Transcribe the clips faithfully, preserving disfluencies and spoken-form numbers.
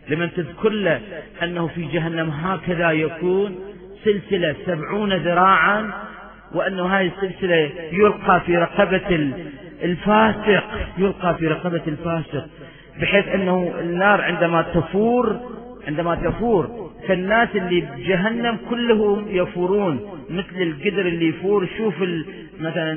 لمن تذكر له أنه في جهنم هكذا يكون سلسلة سبعون ذراعا، وأنه هذه السلسلة يلقى في رقبة الفاسق، يلقى في رقبة الفاسق، بحيث أنه النار عندما تفور عندما تفور فالناس اللي بجهنم كلهم يفورون مثل القدر اللي يفور. شوف مثلا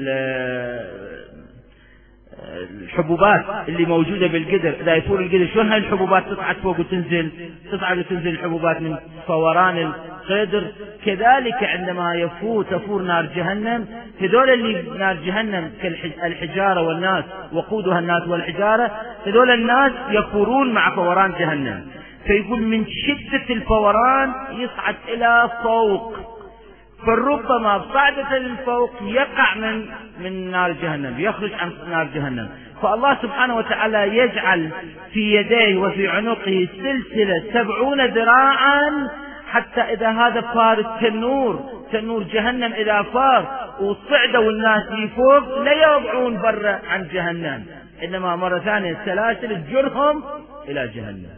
الحبوبات اللي موجودة بالقدر، إذا يفور القدر شلون هاي الحبوبات تصعد فوق وتنزل، تصعد وتنزل الحبوبات من فوران القدر. كذلك عندما يفور تفور نار جهنم، هذول اللي نار جهنم كالحجارة والناس وقودها الناس والحجارة، هذول الناس يفورون مع فوران جهنم. فيقول من شدة الفوران يصعد إلى فوق، فربما بصعدة للفوق يقع من من نار جهنم، يخرج عن نار جهنم. فالله سبحانه وتعالى يجعل في يديه وفي عنقه سلسلة سبعون ذراعا، حتى إذا هذا فار التنور تنور جهنم إذا فار وصعدوا الناس لفوق لا يرجعون برا عن جهنم، إنما مرة ثانية السلاسل تجرهم إلى جهنم.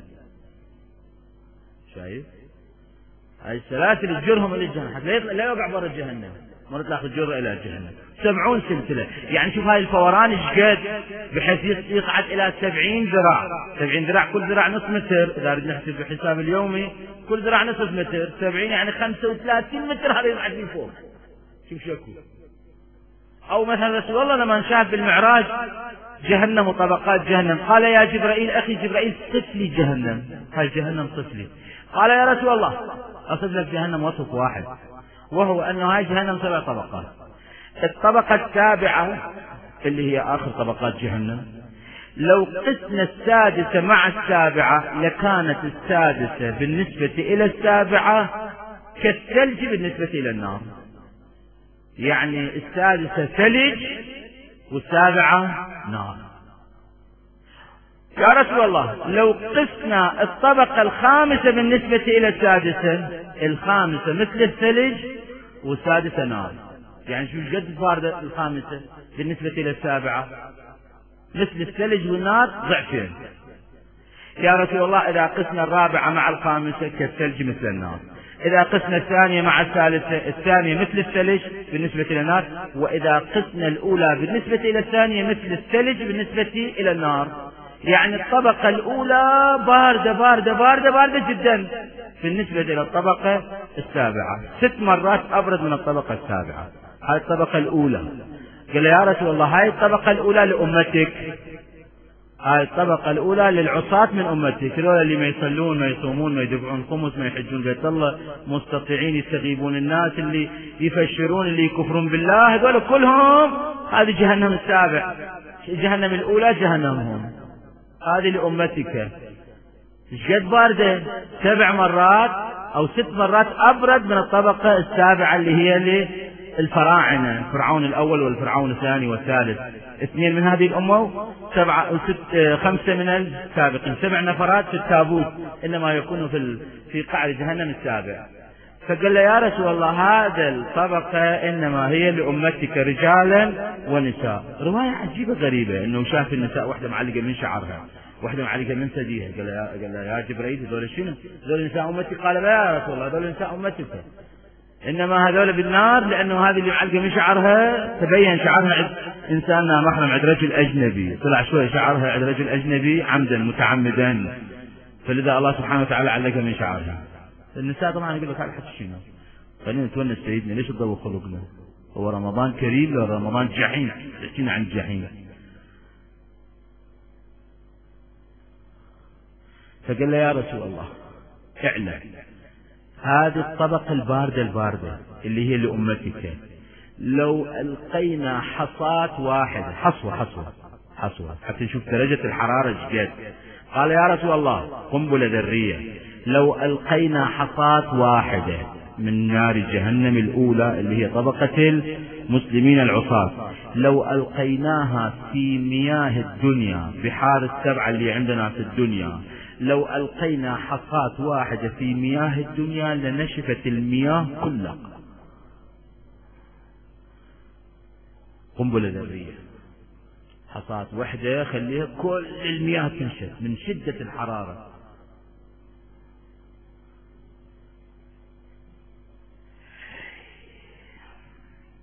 شايف هاي السلاسل تجرهم إلى جهنم حتى لا يوقع برا جهنم، مرة تأخذ جرة إلى جهنم. سبعون سلسلة، يعني شوف هاي الفوران ايش قد، بحيث يصعد إلى سبعين ذراع. سبعين ذراع كل ذراع نصف متر، إذا ردنا نحسب بالحساب اليومي كل ذراع نصف متر، سبعين يعني خمسة وثلاثين متر هذا يصعد من فوق. شوف شكو. أو مثلا رسول الله لما شاف بالمعراج جهنم وطبقات جهنم، قال يا جبرائيل أخي جبرائيل صف لي جهنم، هاي جهنم صف لي. قال يا رسول الله أصف لك جهنم وصف واحد، وهو أنه هاي جهنم سبع طبقات. الطبقة السابعة اللي هي آخر طبقات جهنم، لو قسنا السادسة مع السابعة لكانت السادسة بالنسبة إلى السابعة كالثلج بالنسبة إلى النار، يعني السادسة ثلج والسابعة نار. يا رسول الله لو قسنا الطبقة الخامسة بالنسبة إلى السادسة، الخامسة مثل الثلج والسادسة نار، يعني شو قد باردة الخامسة بالنسبة إلى السابعة؟ مثل الثلج والنار ضعفين. يا رسول الله إذا قسنا الرابعة مع الخامسة كالثلج مثل النار، إذا قسنا الثانية مع الثالثة الثانية مثل الثلج بالنسبة إلى النار، وإذا قسنا الأولى بالنسبة إلى الثانية مثل الثلج بالنسبة إلى النار. يعني الطبقة الأولى باردة باردة باردة باردة جدا بالنسبة إلى الطبقة السابعة، ست مرات أبرد من الطبقة السابعة. هاي الطبقة الأولى. قال يا رسول الله هاي الطبقة الأولى لأمتك، هاي الطبقة الأولى للعصاة من أمتك، هذول اللي ما يصلون ما يصومون ما يدفعون خمس ما يحجون بيت الله، مستطيعين يستغيبون الناس، اللي يفشرون اللي يكفرون بالله، هذول كلهم هذه جهنم السابع. جهنم الأولى جهنمهم، هذه لأمتك. قد باردة سبع مرات أو ست مرات أبرد من الطبقة السابعة اللي هي للفراعنة، فرعون الأول والفرعون الثاني والثالث، اثنين من هذه الأمة سبعة أو ست خمسة من السابقين، سبع نفرات في التابوت إنما يكونوا في في قعر جهنم السابع. فقال له يا رسول الله هذا الطبقة إنما هي لأمتك رجالا ونساء. رواية عجيبة غريبة إنه شاف النساء واحدة معلقة من شعرها واحدة معلقة من ثديها. قال له يا, قال له يا جبرائيل هذول شنو؟ هذول نساء أمتك؟ قال لا يا رسول الله هذول نساء أمتك، إنما هذول بالنار، لأنه هذه اللي معلقة من شعرها تبين شعرها عند إنساننا محرم عند رجل أجنبي، طلع شوي شعرها عند رجل أجنبي عمدا متعمدا، فلذا الله سبحانه وتعالى علق من شعرها. النساء طبعا يقول لك هذا حتى شنو، خلينا نتونس سيدنا، ليش تضوي خلقنا؟ هو رمضان كريم ولا رمضان جحيم؟ تحكينا عن الجحيم. فقال له يا رسول الله اعلم هذه الطبقة الباردة الباردة اللي هي لأمتك لو ألقينا حصاة واحدة، حصوة حصوة حصوة حتى نشوف درجة الحرارة جد. قال يا رسول الله قنبلة ذرية، لو ألقينا حصاة واحدة من نار جهنم الأولى اللي هي طبقة المسلمين العصاة، لو ألقيناها في مياه الدنيا بحار السبعة اللي عندنا في الدنيا، لو ألقينا حصاة واحدة في مياه الدنيا لنشفت المياه كلها. قنبلة ذرية، حصاة واحدة خليها كل المياه تنشف من شدة الحرارة.